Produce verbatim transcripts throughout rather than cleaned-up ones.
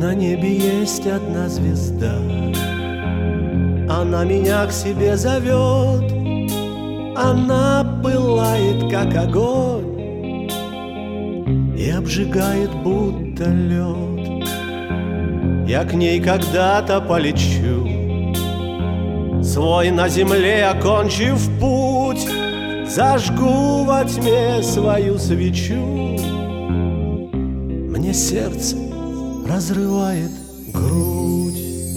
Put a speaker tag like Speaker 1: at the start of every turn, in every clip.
Speaker 1: На небе есть одна звезда, она меня к себе зовет. Она пылает, как огонь, и обжигает, будто лед. Я к ней когда-то полечу, свой на земле окончив путь, зажгу во тьме свою свечу. Мне сердце разрывает грудь.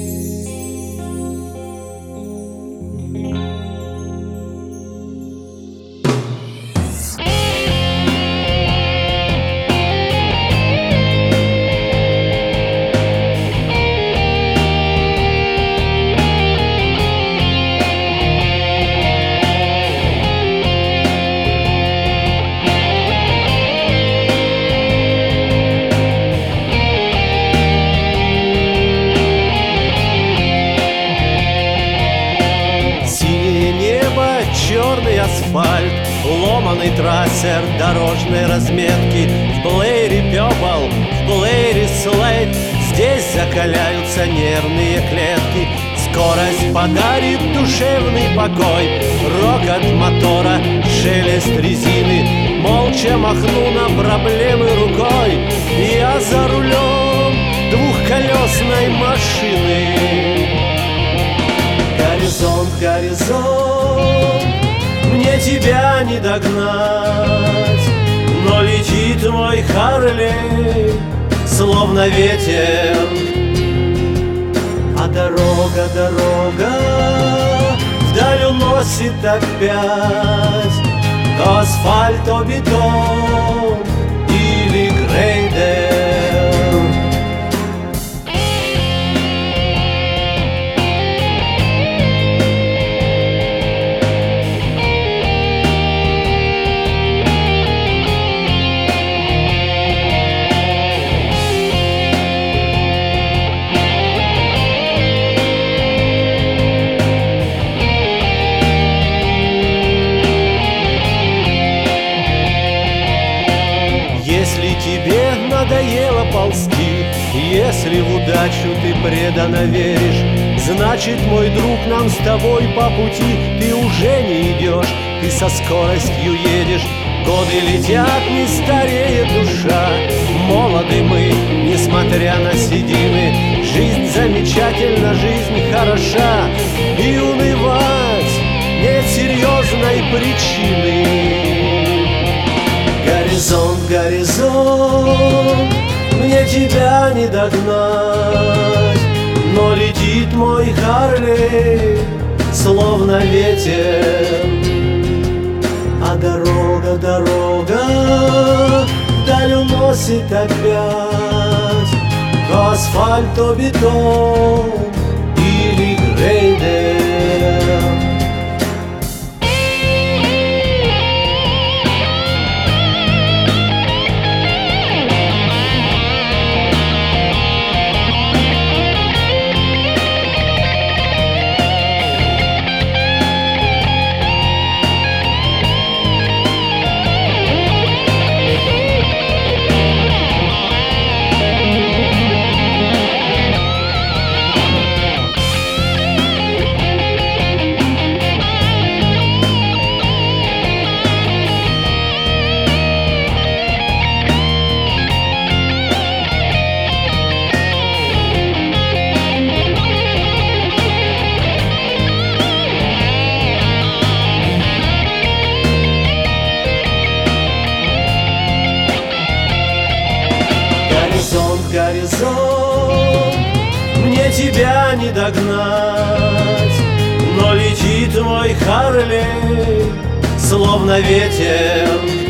Speaker 2: Черный асфальт, ломаный трассер дорожной разметки. В плеере Пёпл, в плеере Слейд, здесь закаляются нервные клетки. Скорость подарит душевный покой, рокот мотора, шелест резины. Молча махну на проблемы рукой, я за рулем двухколесной машины. Горизонт, горизонт, мне тебя не догнать, но летит мой Харлей, словно ветер. А дорога, дорога вдаль уносит опять то асфальт, то бетон или грейдер. Если тебе надоело ползти, если в удачу ты преданно веришь, значит, мой друг, нам с тобой по пути. Ты уже не идешь, ты со скоростью едешь. Годы летят, не стареет душа. Молоды мы, несмотря на седины. Жизнь замечательна, жизнь хороша, и унывать нет серьезной причины. Горизонт, горизонт, мне тебя не догнать, но летит мой Харлей, словно ветер. А дорога, дорога вдаль уносит опять то асфальт, то бетон или грейдер. Горизонт, мне тебя не догнать, но летит мой Харлей, словно ветер.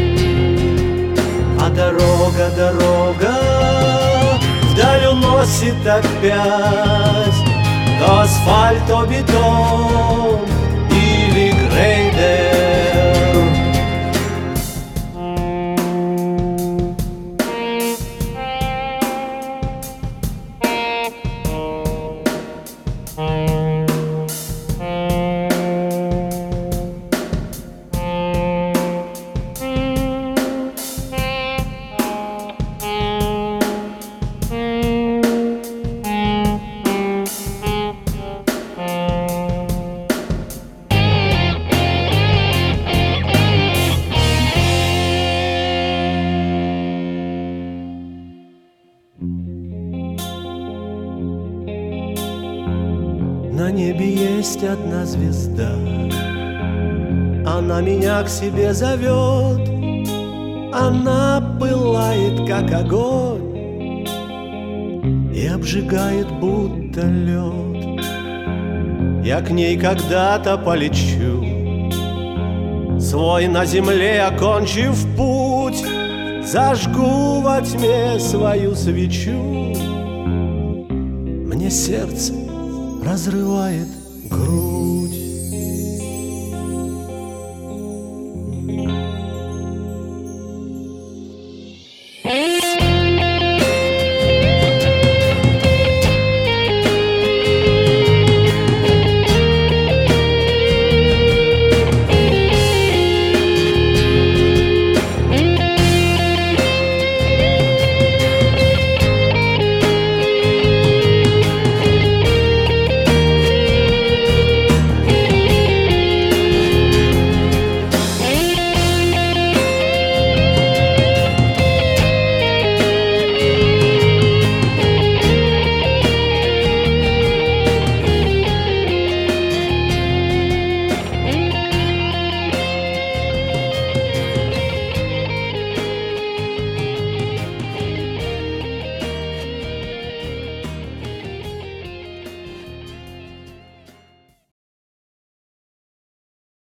Speaker 2: А дорога, дорога вдаль уносит опять то асфальт, то бетон или грейдер.
Speaker 1: небе есть одна звезда, она меня к себе зовет, она пылает, как огонь, и обжигает, будто лед. Я к ней когда-то полечу, свой на земле окончив путь, зажгу во тьме свою свечу. Мне сердце разрывает грудь.